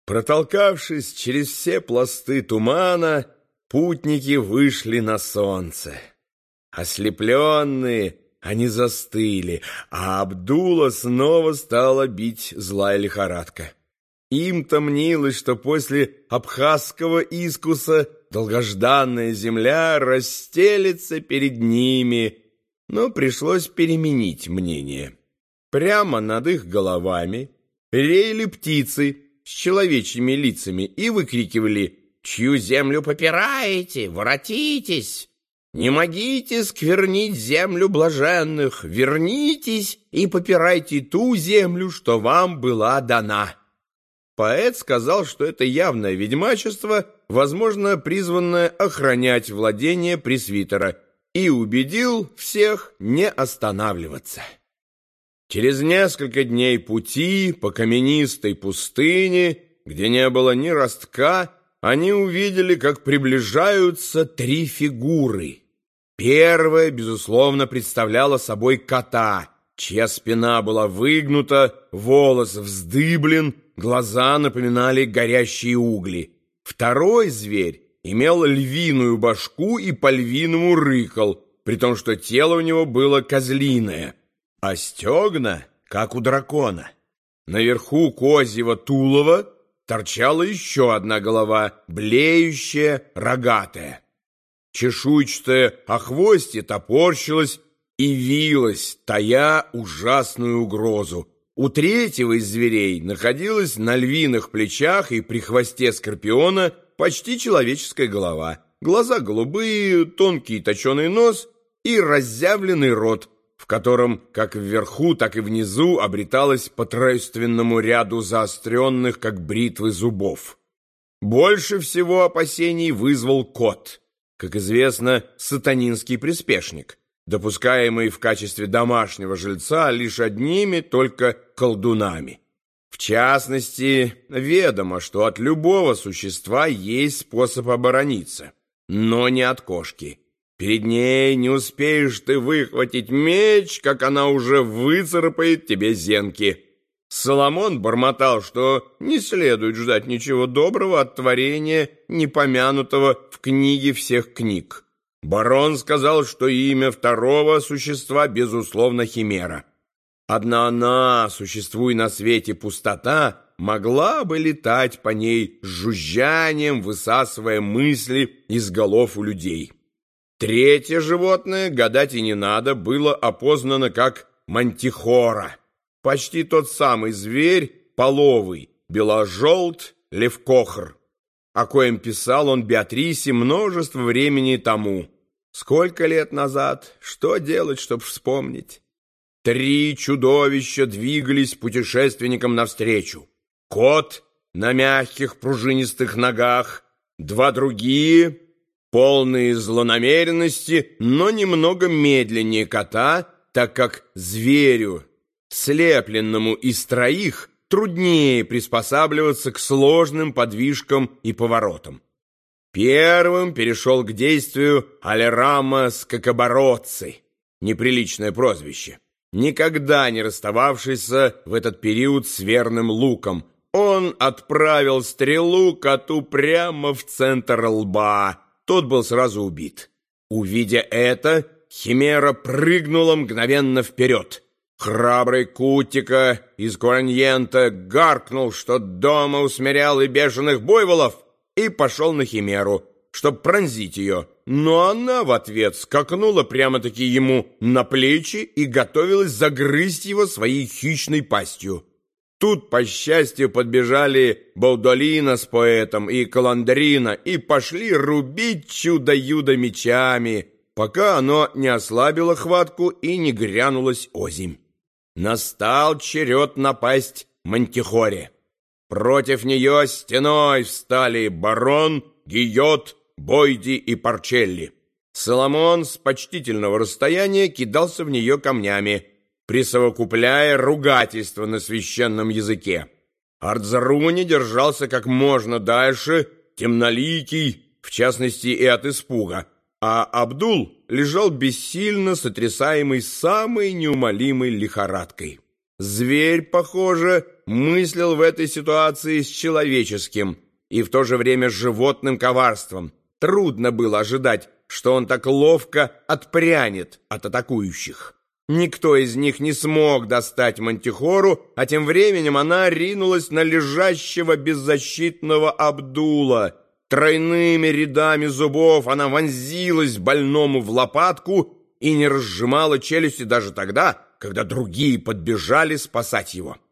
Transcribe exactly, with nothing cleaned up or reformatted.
Протолкавшись через все пласты тумана, путники вышли на солнце. Ослепленные, они застыли, а Абдула снова стала бить злая лихорадка. Им-то мнилось, что после абхазского искуса долгожданная земля расстелится перед ними, но пришлось переменить мнение. Прямо над их головами реяли птицы с человечьими лицами и выкрикивали: «Чью землю попираете? Воротитесь! Не могите сквернить землю блаженных! Вернитесь и попирайте ту землю, что вам была дана!» Поэт сказал, что это явное ведьмачество, возможно, призванное охранять владение пресвитера, и убедил всех не останавливаться. Через несколько дней пути по каменистой пустыне, где не было ни ростка, они увидели, как приближаются три фигуры. Первая, безусловно, представляла собой кота, чья спина была выгнута, волос вздыблен, глаза напоминали горящие угли. Второй зверь имел львиную башку и по-львиному рыкал, при том, что тело у него было козлиное, а стегна, как у дракона. Наверху козьего тулова торчала еще одна голова, блеющая, рогатая. Чешуйчатое охвостье топорщилось и вилось, тая ужасную угрозу. У третьего из зверей находилась на львиных плечах и при хвосте скорпиона почти человеческая голова, глаза голубые, тонкий точеный нос и разъявленный рот, в котором как вверху, так и внизу обреталось по тройственному ряду заостренных, как бритвы, зубов. Больше всего опасений вызвал кот, как известно, сатанинский приспешник, допускаемый в качестве домашнего жильца лишь одними только колдунами. В частности, ведомо, что от любого существа есть способ оборониться, но не от кошки. Перед ней не успеешь ты выхватить меч, как она уже выцарапает тебе зенки. Соломон бормотал, что не следует ждать ничего доброго от творения, не помянутого в книге всех книг. Барон сказал, что имя второго существа, безусловно, химера. Одна она, существуя на свете пустота, могла бы летать по ней с жужжанием, высасывая мысли из голов у людей. Третье животное, гадать и не надо, было опознано как мантихора. Почти тот самый зверь, половый, беложелт, левкохр, о коем писал он Беатрисе множество времени тому. Сколько лет назад? Что делать, чтоб вспомнить? Три чудовища двигались путешественникам навстречу. Кот на мягких пружинистых ногах, два другие, полные злонамеренности, но немного медленнее кота, так как зверю, слепленному из троих, труднее приспосабливаться к сложным подвижкам и поворотам. Первым перешел к действию Алерама Скакобородцы, неприличное прозвище, никогда не расстававшийся в этот период с верным луком. Он отправил стрелу коту прямо в центр лба. Тот был сразу убит. Увидя это, химера прыгнула мгновенно вперед. Храбрый Кутика из Кураньента гаркнул, что дома усмирял и бешеных буйволов, и пошел на химеру, чтоб пронзить ее. Но она в ответ скакнула прямо-таки ему на плечи и готовилась загрызть его своей хищной пастью. Тут, по счастью, подбежали Баудолина с поэтом и Каландрина и пошли рубить чудо-юдо мечами, пока оно не ослабило хватку и не грянулось озимь. Настал черед напасть Мантихоре. Против нее стеной встали барон, Гийот, Бойди и Парчелли. Соломон с почтительного расстояния кидался в нее камнями, присовокупляя ругательство на священном языке. Ардзаруни держался как можно дальше, темноликий, в частности и от испуга, а Абдул лежал бессильно, сотрясаемый самой неумолимой лихорадкой. Зверь, похоже, мыслил в этой ситуации с человеческим и в то же время с животным коварством. Трудно было ожидать, что он так ловко отпрянет от атакующих. Никто из них не смог достать Мантихору, а тем временем она ринулась на лежащего беззащитного Абдула. Тройными рядами зубов она вонзилась больному в лопатку и не разжимала челюсти даже тогда, когда другие подбежали спасать его.